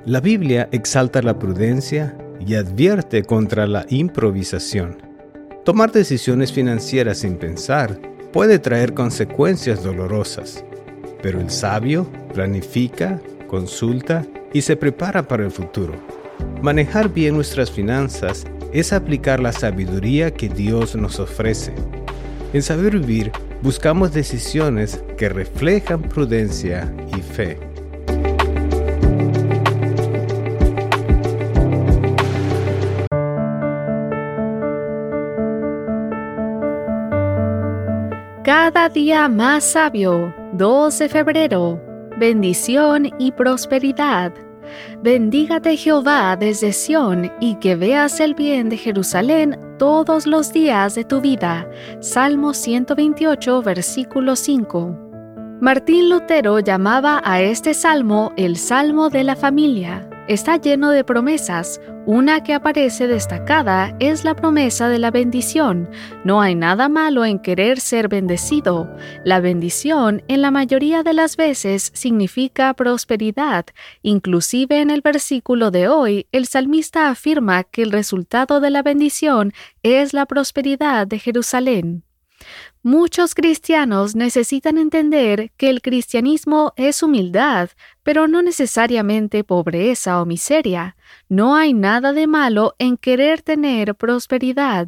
La Biblia exalta la prudencia y advierte contra la improvisación. Tomar decisiones financieras sin pensar puede traer consecuencias dolorosas, pero el sabio planifica, consulta y se prepara para el futuro. Manejar bien nuestras finanzas es aplicar la sabiduría que Dios nos ofrece. En Saber Vivir, buscamos decisiones que reflejan prudencia y fe. Cada día más sabio, 2 de febrero, bendición y prosperidad. Bendígate Jehová desde Sión y que veas el bien de Jerusalén todos los días de tu vida. Salmo 128, versículo 5. Martín Lutero llamaba a este salmo el Salmo de la familia. Está lleno de promesas. Una que aparece destacada es la promesa de la bendición. No hay nada malo en querer ser bendecido. La bendición, en la mayoría de las veces, significa prosperidad. Inclusive en el versículo de hoy, el salmista afirma que el resultado de la bendición es la prosperidad de Jerusalén. Muchos cristianos necesitan entender que el cristianismo es humildad, pero no necesariamente pobreza o miseria. No hay nada de malo en querer tener prosperidad.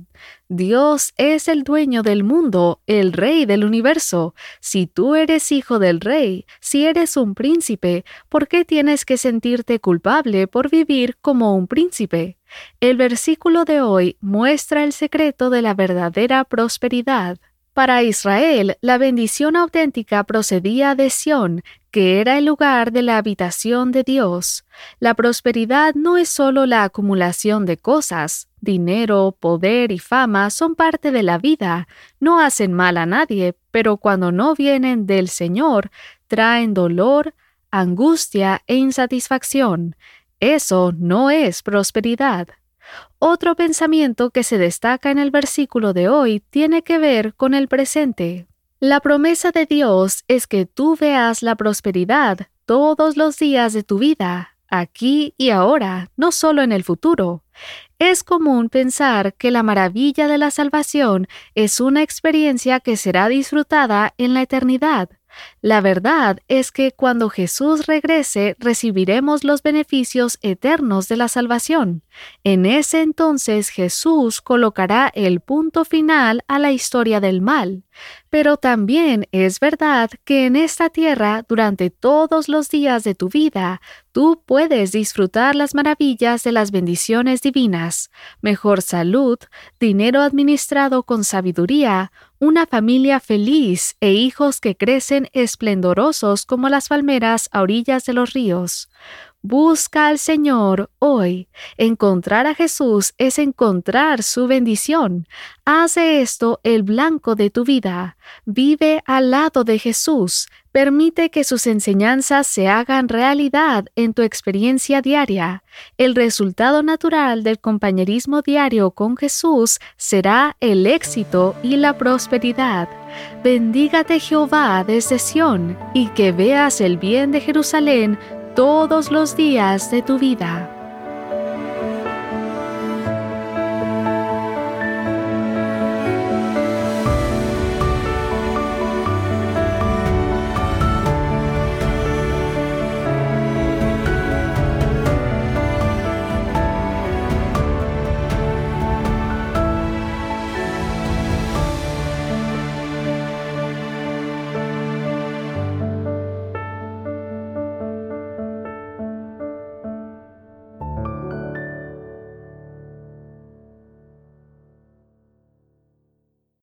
Dios es el dueño del mundo, el rey del universo. Si tú eres hijo del rey, si eres un príncipe, ¿por qué tienes que sentirte culpable por vivir como un príncipe? El versículo de hoy muestra el secreto de la verdadera prosperidad. Para Israel, la bendición auténtica procedía de Sión, que era el lugar de la habitación de Dios. La prosperidad no es solo la acumulación de cosas. Dinero, poder y fama son parte de la vida. No hacen mal a nadie, pero cuando no vienen del Señor, traen dolor, angustia e insatisfacción. Eso no es prosperidad. Otro pensamiento que se destaca en el versículo de hoy tiene que ver con el presente. La promesa de Dios es que tú veas la prosperidad todos los días de tu vida, aquí y ahora, no solo en el futuro. Es común pensar que la maravilla de la salvación es una experiencia que será disfrutada en la eternidad. La verdad es que cuando Jesús regrese recibiremos los beneficios eternos de la salvación. En ese entonces Jesús colocará el punto final a la historia del mal. Pero también es verdad que en esta tierra, durante todos los días de tu vida, tú puedes disfrutar las maravillas de las bendiciones divinas, mejor salud, dinero administrado con sabiduría, una familia feliz e hijos que crecen esplendorosos como las palmeras a orillas de los ríos. Busca al Señor hoy. Encontrar a Jesús es encontrar su bendición. Haz de esto el blanco de tu vida. Vive al lado de Jesús. Permite que sus enseñanzas se hagan realidad en tu experiencia diaria. El resultado natural del compañerismo diario con Jesús será el éxito y la prosperidad. Bendígate Jehová desde Sión y que veas el bien de Jerusalén todos los días de tu vida.